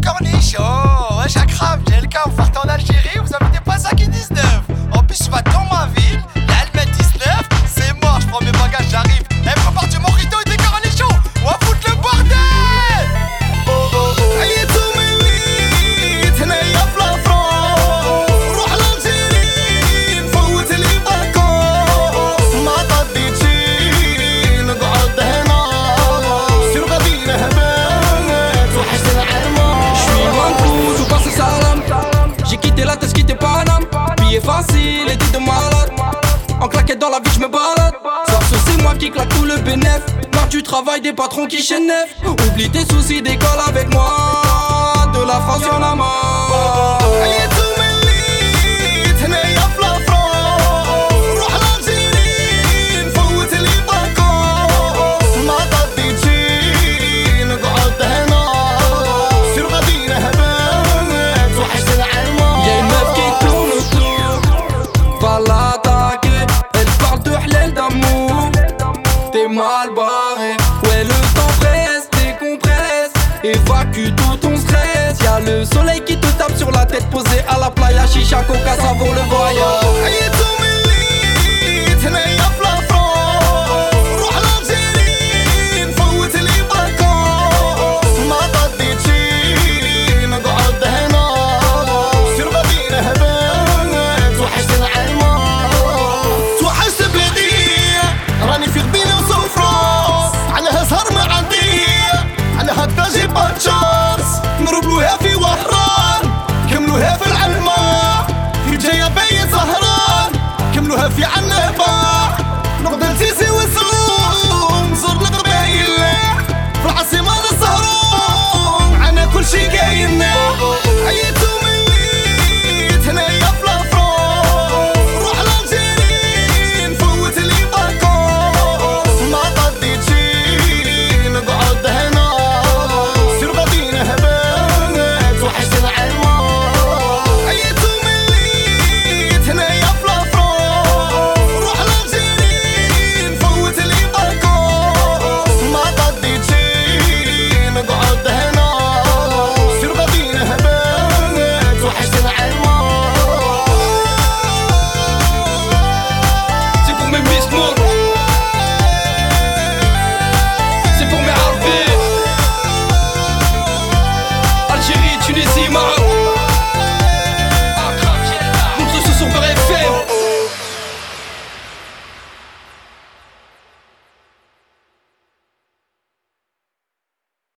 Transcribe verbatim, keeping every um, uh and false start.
cornichons. Ouais, j'accrame, j'ai le cas, vous partez en Algérie, vous invitez pas ça qui dix-neuf. En plus, je vais dans ma ville, là elle met dix-neuf. C'est mort, je prends mes bagages, j'arrive. Eh, prépare du mojito et des cornichons. On va foutre le bordel. Oh oh oh. J'ai quitté la tête, quitté Paname. Billet facile, et de malade. En claquette dans la vie, j'me balade. Soir ce c'est moi qui claque tout le bénéf. Marque du travail des patrons qui chaînent. Oublie tes soucis, décolle avec moi. De la France y'en a marre. T'es mal barré, ouais le temps presse, décompresse, évacue tout ton stress. Y'a le soleil qui te tape sur la tête, posé à la playa, chicha, coca, ça vaut le voyage.